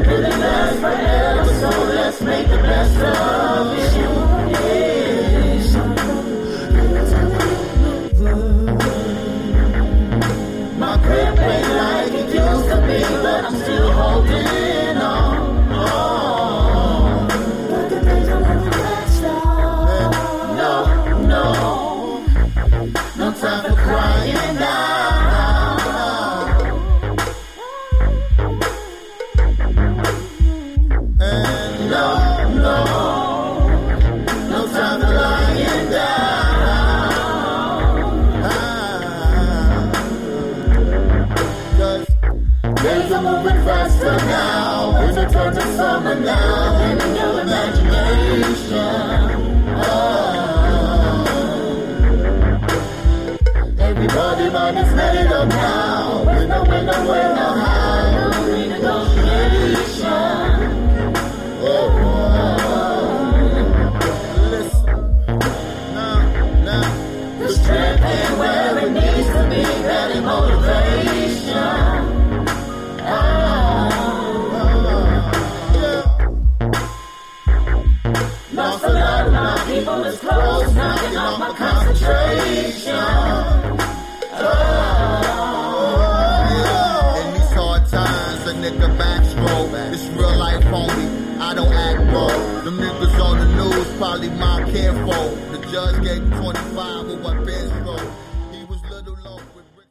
really last forever, so let's make the best of it. My grip ain't like it used to be, but I'm still holding on. But the days will never last long. No time for crying now. And no time for lying down. 'Cause days are moving faster now. Winter turns to summer now. In your imagination. Everybody mind is made up now. With no how. No renegotiation. Listen, now, the strength ain't where it needs to be. That ain't motivation. Lost a lot of my people is close, knocking off my concentration. In these hard times, a nigga backstroke. It's real life, homie. I don't act broke. Them niggas on the news probably my careful. The judge gave 25 with what Ben wrote.